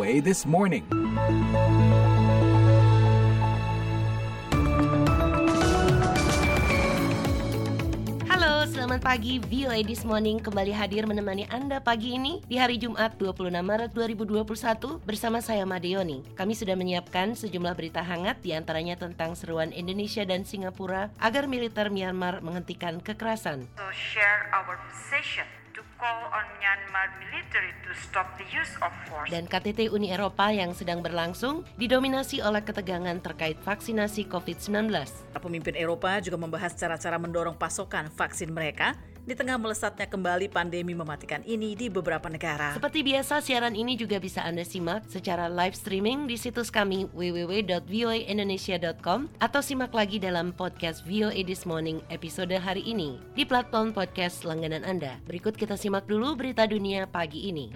VOA This Morning. Halo, selamat pagi. VOA This Morning kembali hadir menemani Anda pagi ini di hari Jumat 26 Maret 2021 bersama saya Madeoni. Kami sudah menyiapkan sejumlah berita hangat, diantaranya tentang seruan Indonesia dan Singapura agar militer Myanmar menghentikan kekerasan. So share our position to call on Myanmar military to stop the use of force. Dan KTT Uni Eropa yang sedang berlangsung didominasi oleh ketegangan terkait vaksinasi COVID-19. Pemimpin Eropa juga membahas cara-cara mendorong pasokan vaksin mereka di tengah melesatnya kembali pandemi mematikan ini di beberapa negara. Seperti biasa, siaran ini juga bisa Anda simak secara live streaming di situs kami www.voaindonesia.com atau simak lagi dalam podcast VOA This Morning episode hari ini di platform podcast langganan Anda. Berikut kita simak dulu berita dunia pagi ini.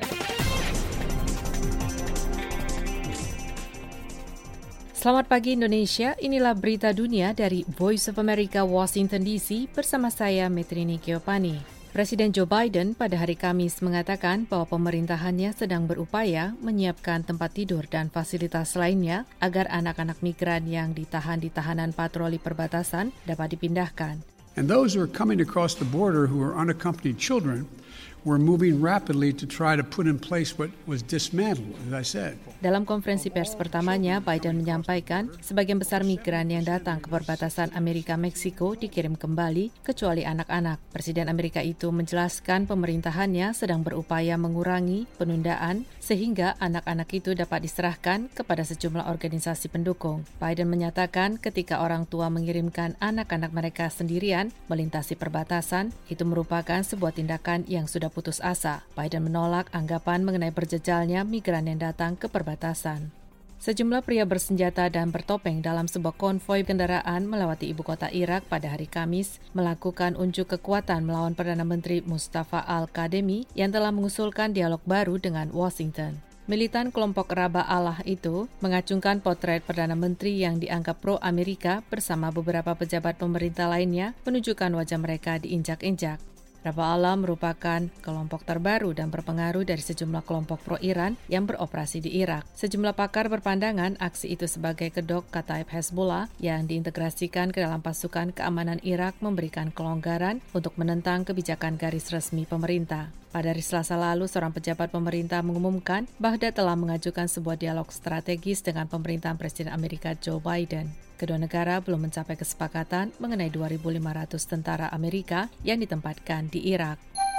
Selamat pagi Indonesia, inilah berita dunia dari Voice of America Washington DC bersama saya Metrini Giovanni. Presiden Joe Biden pada hari Kamis mengatakan bahwa pemerintahannya sedang berupaya menyiapkan tempat tidur dan fasilitas lainnya agar anak-anak migran yang ditahan di tahanan patroli perbatasan dapat dipindahkan. And those who are coming across the border who are unaccompanied children were moving rapidly to try to put in place what was dismantled, as I said. Dalam konferensi pers pertamanya, Biden menyampaikan sebagian besar migran yang datang ke perbatasan Amerika-Meksiko dikirim kembali, kecuali anak-anak. Presiden Amerika itu menjelaskan pemerintahannya sedang berupaya mengurangi penundaan sehingga anak-anak itu dapat diserahkan kepada sejumlah organisasi pendukung. Biden menyatakan ketika orang tua mengirimkan anak-anak mereka sendirian melintasi perbatasan, itu merupakan sebuah tindakan yang sudah putus asa. Biden menolak anggapan mengenai berjejalnya migran yang datang ke perbatasan. Sejumlah pria bersenjata dan bertopeng dalam sebuah konvoi kendaraan melewati ibu kota Irak pada hari Kamis melakukan unjuk kekuatan melawan Perdana Menteri Mustafa Al-Kadhimi yang telah mengusulkan dialog baru dengan Washington. Militan kelompok Rabah Allah itu mengacungkan potret Perdana Menteri yang dianggap pro-Amerika bersama beberapa pejabat pemerintah lainnya menunjukkan wajah mereka diinjak-injak. Rabah Allah merupakan kelompok terbaru dan berpengaruh dari sejumlah kelompok pro-Iran yang beroperasi di Irak. Sejumlah pakar berpandangan aksi itu sebagai kedok Kataib Hezbollah yang diintegrasikan ke dalam pasukan keamanan Irak memberikan kelonggaran untuk menentang kebijakan garis resmi pemerintah. Pada hari Selasa lalu, seorang pejabat pemerintah mengumumkan Baghdad telah mengajukan sebuah dialog strategis dengan pemerintahan Presiden Amerika Joe Biden. Kedua negara belum mencapai kesepakatan mengenai 2.500 tentara Amerika yang ditempatkan di Irak.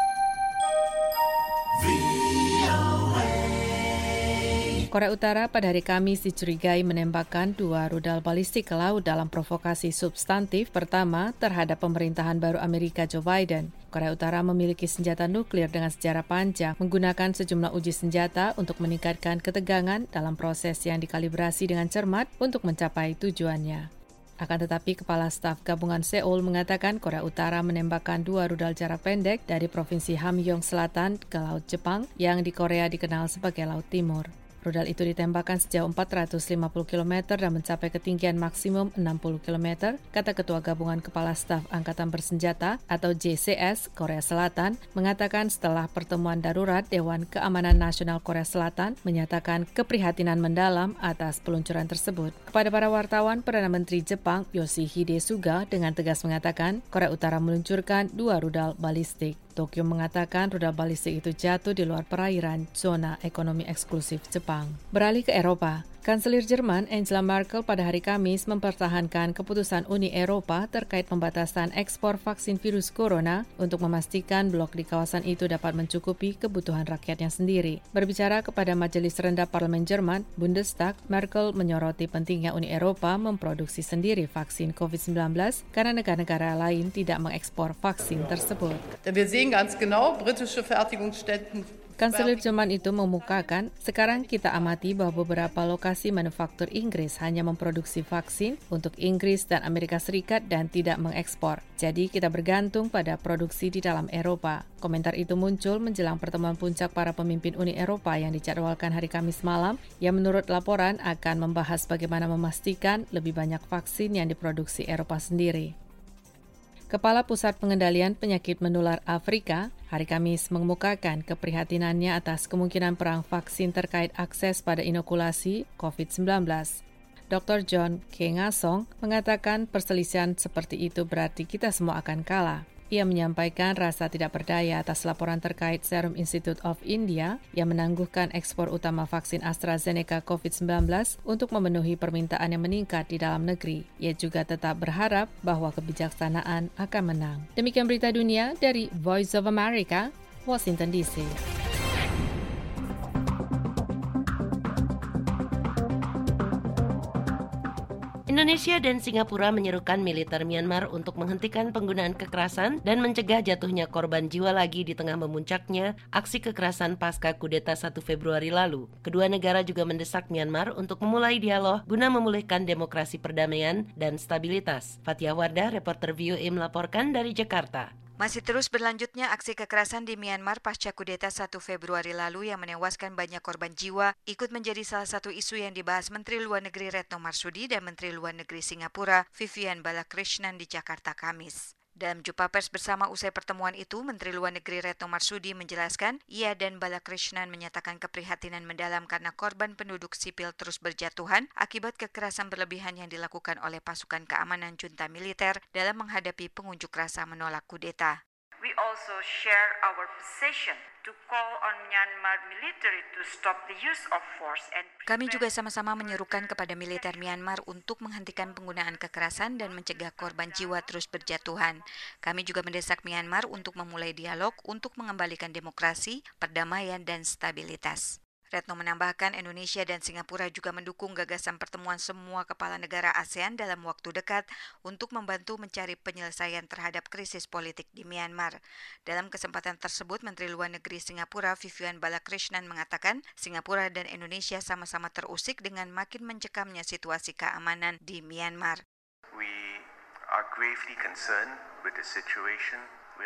Korea Utara pada hari Kamis dicurigai menembakkan 2 rudal balistik ke laut dalam provokasi substantif pertama terhadap pemerintahan baru Amerika Joe Biden. Korea Utara memiliki senjata nuklir dengan sejarah panjang, menggunakan sejumlah uji senjata untuk meningkatkan ketegangan dalam proses yang dikalibrasi dengan cermat untuk mencapai tujuannya. Akan tetapi, Kepala Staf Gabungan Seoul mengatakan Korea Utara menembakkan 2 rudal jarak pendek dari Provinsi Hamgyong Selatan ke Laut Jepang yang di Korea dikenal sebagai Laut Timur. Rudal itu ditembakkan sejauh 450 km dan mencapai ketinggian maksimum 60 km, kata Ketua Gabungan Kepala Staf Angkatan Bersenjata atau JCS Korea Selatan, mengatakan setelah pertemuan darurat Dewan Keamanan Nasional Korea Selatan menyatakan keprihatinan mendalam atas peluncuran tersebut. Kepada para wartawan, Perdana Menteri Jepang Yoshihide Suga dengan tegas mengatakan Korea Utara meluncurkan 2 rudal balistik. Tokyo mengatakan rudal balistik itu jatuh di luar perairan zona ekonomi eksklusif Jepang. Beralih ke Eropa, Kanselir Jerman Angela Merkel pada hari Kamis mempertahankan keputusan Uni Eropa terkait pembatasan ekspor vaksin virus corona untuk memastikan blok di kawasan itu dapat mencukupi kebutuhan rakyatnya sendiri. Berbicara kepada Majelis Rendah Parlemen Jerman, Bundestag, Merkel menyoroti pentingnya Uni Eropa memproduksi sendiri vaksin COVID-19 karena negara-negara lain tidak mengekspor vaksin tersebut. Wir sehen ganz genau, britische Fertigungsstätten Kanselir Jerman itu memukakan, sekarang kita amati bahwa beberapa lokasi manufaktur Inggris hanya memproduksi vaksin untuk Inggris dan Amerika Serikat dan tidak mengekspor. Jadi kita bergantung pada produksi di dalam Eropa. Komentar itu muncul menjelang pertemuan puncak para pemimpin Uni Eropa yang dijadwalkan hari Kamis malam, yang menurut laporan akan membahas bagaimana memastikan lebih banyak vaksin yang diproduksi Eropa sendiri. Kepala Pusat Pengendalian Penyakit Menular Afrika, hari Kamis mengemukakan keprihatinannya atas kemungkinan perang vaksin terkait akses pada inokulasi COVID-19. Dr. John Kengasong mengatakan perselisihan seperti itu berarti kita semua akan kalah. Ia menyampaikan rasa tidak berdaya atas laporan terkait Serum Institute of India yang menangguhkan ekspor utama vaksin AstraZeneca COVID-19 untuk memenuhi permintaan yang meningkat di dalam negeri. Ia juga tetap berharap bahwa kebijaksanaan akan menang. Demikian berita dunia dari Voice of America, Washington DC. Indonesia dan Singapura menyerukan militer Myanmar untuk menghentikan penggunaan kekerasan dan mencegah jatuhnya korban jiwa lagi di tengah memuncaknya aksi kekerasan pasca kudeta 1 Februari lalu. Kedua negara juga mendesak Myanmar untuk memulai dialog guna memulihkan demokrasi, perdamaian, dan stabilitas. Fathia Wardah, reporter VOA melaporkan dari Jakarta. Masih terus berlanjutnya aksi kekerasan di Myanmar pasca kudeta 1 Februari lalu yang menewaskan banyak korban jiwa ikut menjadi salah satu isu yang dibahas Menteri Luar Negeri Retno Marsudi dan Menteri Luar Negeri Singapura Vivian Balakrishnan di Jakarta Kamis. Dalam jumpa pers bersama usai pertemuan itu, Menteri Luar Negeri Retno Marsudi menjelaskan ia dan Balakrishnan menyatakan keprihatinan mendalam karena korban penduduk sipil terus berjatuhan akibat kekerasan berlebihan yang dilakukan oleh pasukan keamanan junta militer dalam menghadapi pengunjuk rasa menolak kudeta. We also share our position to call on Myanmar military to stop the use of force and Kami juga sama-sama menyerukan kepada militer Myanmar untuk menghentikan penggunaan kekerasan dan mencegah korban jiwa terus berjatuhan. Kami juga mendesak Myanmar untuk memulai dialog untuk mengembalikan demokrasi, perdamaian, dan stabilitas. Retno menambahkan Indonesia dan Singapura juga mendukung gagasan pertemuan semua kepala negara ASEAN dalam waktu dekat untuk membantu mencari penyelesaian terhadap krisis politik di Myanmar. Dalam kesempatan tersebut, Menteri Luar Negeri Singapura Vivian Balakrishnan mengatakan Singapura dan Indonesia sama-sama terusik dengan makin mencekamnya situasi keamanan di Myanmar. We are gravely concerned with the situation.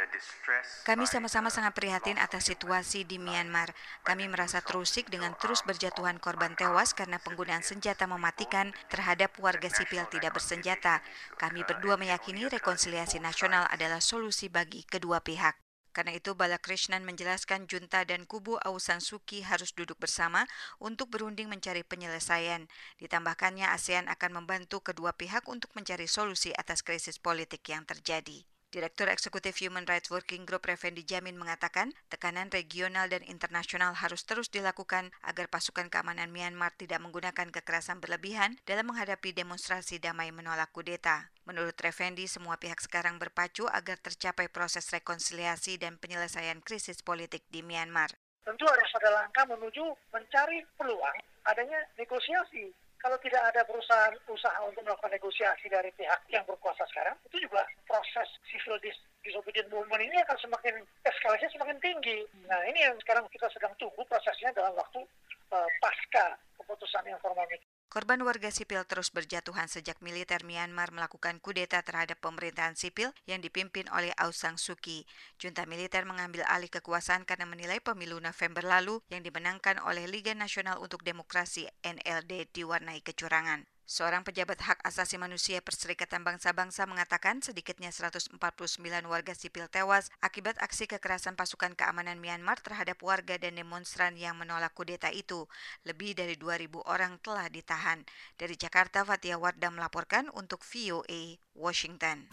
Kami sama-sama sangat prihatin atas situasi di Myanmar. Kami merasa terusik dengan terus berjatuhan korban tewas karena penggunaan senjata mematikan terhadap warga sipil tidak bersenjata. Kami berdua meyakini rekonsiliasi nasional adalah solusi bagi kedua pihak. Karena itu, Balakrishnan menjelaskan junta dan kubu Aung San Suu Kyi harus duduk bersama untuk berunding mencari penyelesaian. Ditambahkannya, ASEAN akan membantu kedua pihak untuk mencari solusi atas krisis politik yang terjadi. Direktur Eksekutif Human Rights Working Group Effendi Jamin mengatakan tekanan regional dan internasional harus terus dilakukan agar pasukan keamanan Myanmar tidak menggunakan kekerasan berlebihan dalam menghadapi demonstrasi damai menolak kudeta. Menurut Effendi, semua pihak sekarang berpacu agar tercapai proses rekonsiliasi dan penyelesaian krisis politik di Myanmar. Tentu harus ada langkah menuju mencari peluang adanya negosiasi. Kalau tidak ada usaha untuk melakukan negosiasi dari pihak yang berkuasa sekarang, itu juga proses civil disobedient movement ini akan semakin eskalasinya semakin tinggi. Nah, ini yang sekarang kita sedang tunggu prosesnya dalam waktu pasca keputusan yang formal itu. Korban warga sipil terus berjatuhan sejak militer Myanmar melakukan kudeta terhadap pemerintahan sipil yang dipimpin oleh Aung San Suu Kyi. Junta militer mengambil alih kekuasaan karena menilai pemilu November lalu yang dimenangkan oleh Liga Nasional untuk Demokrasi (NLD) diwarnai kecurangan. Seorang pejabat hak asasi manusia Perserikatan Bangsa-Bangsa mengatakan sedikitnya 149 warga sipil tewas akibat aksi kekerasan pasukan keamanan Myanmar terhadap warga dan demonstran yang menolak kudeta itu. Lebih dari 2.000 orang telah ditahan. Dari Jakarta, Fathia Wardah melaporkan untuk VOA Washington.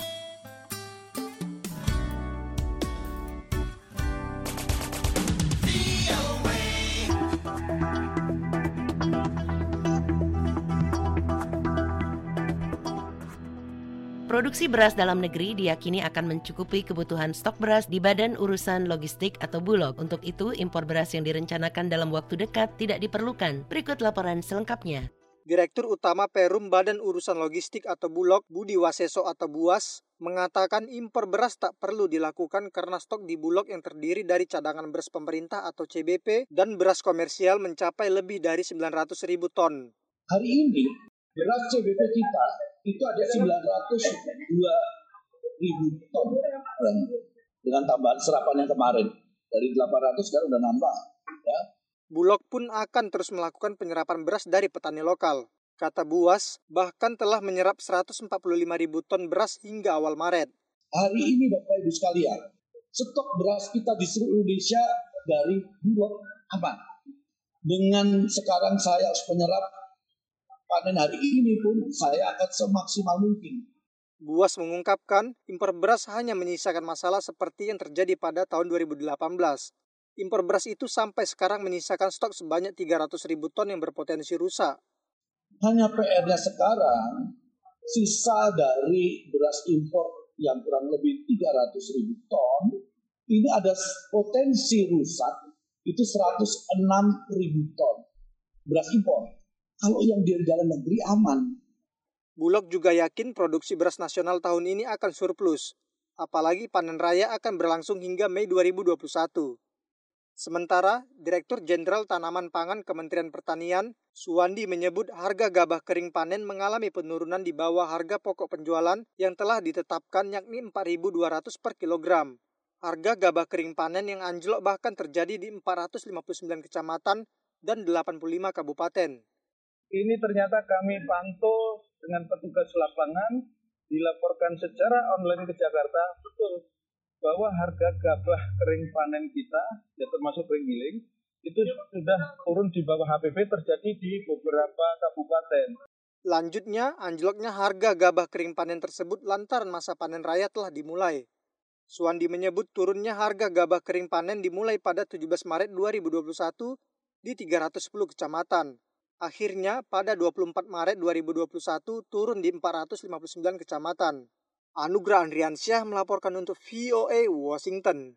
Produksi beras dalam negeri diyakini akan mencukupi kebutuhan stok beras di Badan Urusan Logistik atau Bulog. Untuk itu, impor beras yang direncanakan dalam waktu dekat tidak diperlukan. Berikut laporan selengkapnya. Direktur Utama Perum Badan Urusan Logistik atau Bulog, Budi Waseso atau Buas, mengatakan impor beras tak perlu dilakukan karena stok di Bulog yang terdiri dari cadangan beras pemerintah atau CBP dan beras komersial mencapai lebih dari 900.000 ton. Hari ini, beras CBP kita itu ada 902.000 ton dengan tambahan serapan yang kemarin dari 800 sekarang udah nambah ya. Bulog pun akan terus melakukan penyerapan beras dari petani lokal. Kata Buas, bahkan telah menyerap 145.000 ton beras hingga awal Maret. Hari ini Bapak Ibu sekalian, stok beras kita di seluruh Indonesia dari Bulog aman. Dengan sekarang saya harus menyerap panen hari ini pun saya akan semaksimal mungkin. Buas mengungkapkan impor beras hanya menyisakan masalah seperti yang terjadi pada tahun 2018. Impor beras itu sampai sekarang menyisakan stok sebanyak 300.000 ton yang berpotensi rusak. Hanya PR-nya sekarang, sisa dari beras impor yang kurang lebih 300.000 ton, ini ada potensi rusak, itu 106.000 ton beras impor. Kalau yang di dalam negeri aman. Bulog juga yakin produksi beras nasional tahun ini akan surplus, apalagi panen raya akan berlangsung hingga Mei 2021. Sementara, Direktur Jenderal Tanaman Pangan Kementerian Pertanian, Suwandi menyebut harga gabah kering panen mengalami penurunan di bawah harga pokok penjualan yang telah ditetapkan yakni 4.200 per kilogram. Harga gabah kering panen yang anjlok bahkan terjadi di 459 kecamatan dan 85 kabupaten. Ini ternyata kami pantau dengan petugas lapangan, dilaporkan secara online ke Jakarta, betul bahwa harga gabah kering panen kita, ya termasuk kering giling, itu sudah turun di bawah HPP terjadi di beberapa kabupaten. Lanjutnya, anjloknya harga gabah kering panen tersebut lantaran masa panen raya telah dimulai. Suwandi menyebut turunnya harga gabah kering panen dimulai pada 17 Maret 2021 di 310 kecamatan. Akhirnya, pada 24 Maret 2021 turun di 459 kecamatan. Anugrah Andriansyah melaporkan untuk VOA Washington.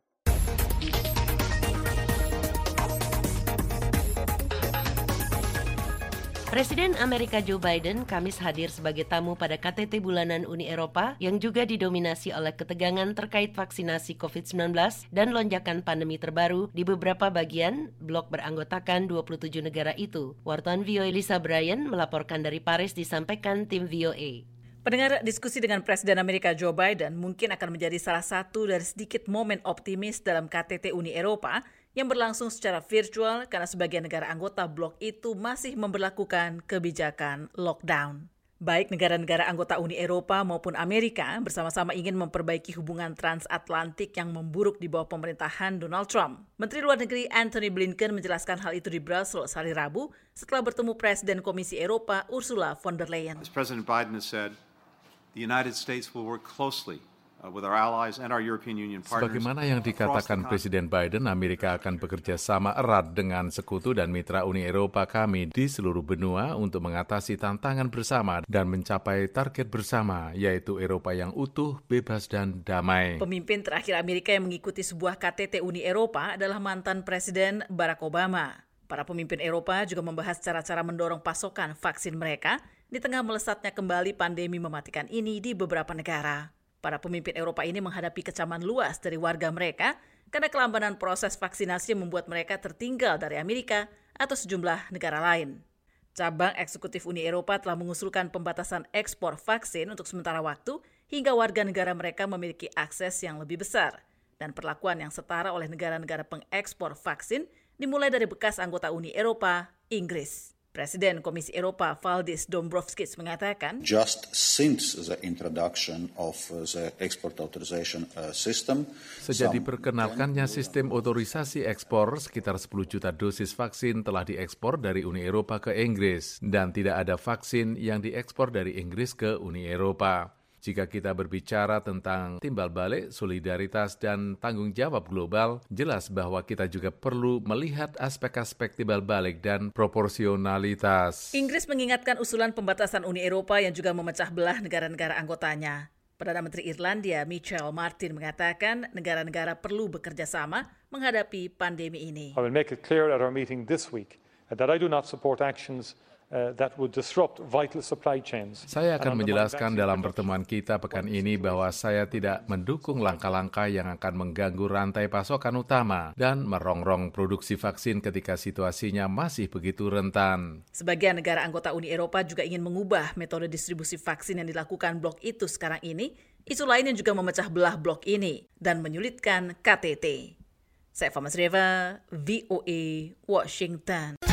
Presiden Amerika Joe Biden Kamis hadir sebagai tamu pada KTT bulanan Uni Eropa yang juga didominasi oleh ketegangan terkait vaksinasi COVID-19 dan lonjakan pandemi terbaru di beberapa bagian blok beranggotakan 27 negara itu. Wartawan VOA Lisa Bryan melaporkan dari Paris, disampaikan tim VOA. Pendengar, diskusi dengan Presiden Amerika Joe Biden mungkin akan menjadi salah satu dari sedikit momen optimis dalam KTT Uni Eropa yang berlangsung secara virtual karena sebagian negara anggota blok itu masih memberlakukan kebijakan lockdown. Baik negara-negara anggota Uni Eropa maupun Amerika bersama-sama ingin memperbaiki hubungan transatlantik yang memburuk di bawah pemerintahan Donald Trump. Menteri Luar Negeri Antony Blinken menjelaskan hal itu di Brussels hari Rabu setelah bertemu Presiden Komisi Eropa Ursula von der Leyen. As President Biden has said, the United States will work closely with our allies and our European Union partners. Sebagaimana yang dikatakan Presiden Biden, Amerika akan bekerja sama erat dengan sekutu dan mitra Uni Eropa kami di seluruh benua untuk mengatasi tantangan bersama dan mencapai target bersama, yaitu Eropa yang utuh, bebas, dan damai. Pemimpin terakhir Amerika yang mengikuti sebuah KTT Uni Eropa adalah mantan Presiden Barack Obama. Para pemimpin Eropa juga membahas cara-cara mendorong pasokan vaksin mereka di tengah melesatnya kembali pandemi mematikan ini di beberapa negara. Para pemimpin Eropa ini menghadapi kecaman luas dari warga mereka karena kelambanan proses vaksinasi yang membuat mereka tertinggal dari Amerika atau sejumlah negara lain. Cabang eksekutif Uni Eropa telah mengusulkan pembatasan ekspor vaksin untuk sementara waktu hingga warga negara mereka memiliki akses yang lebih besar dan perlakuan yang setara oleh negara-negara pengekspor vaksin dimulai dari bekas anggota Uni Eropa, Inggris. Presiden Komisi Eropa Valdis Dombrovskis mengatakan, Just since the introduction of the export authorization system, sejak diperkenalkannya sistem otorisasi ekspor, sekitar 10 juta dosis vaksin telah diekspor dari Uni Eropa ke Inggris dan tidak ada vaksin yang diekspor dari Inggris ke Uni Eropa. Jika kita berbicara tentang timbal balik, solidaritas, dan tanggung jawab global, jelas bahwa kita juga perlu melihat aspek-aspek timbal balik dan proporsionalitas. Inggris mengingatkan usulan pembatasan Uni Eropa yang juga memecah belah negara-negara anggotanya. Perdana Menteri Irlandia Michel Martin mengatakan negara-negara perlu bekerja sama menghadapi pandemi ini. I will make it clear at our meeting this week that I do not support actions that would disrupt vital supply chains. Saya akan menjelaskan dalam pertemuan kita pekan ini bahwa saya tidak mendukung langkah-langkah yang akan mengganggu rantai pasokan utama dan merongrong produksi vaksin ketika situasinya masih begitu rentan. Sebagian negara anggota Uni Eropa juga ingin mengubah metode distribusi vaksin yang dilakukan blok itu sekarang ini, isu lain yang juga memecah belah blok ini dan menyulitkan KTT. Saya Fama Sreva, VOA, Washington.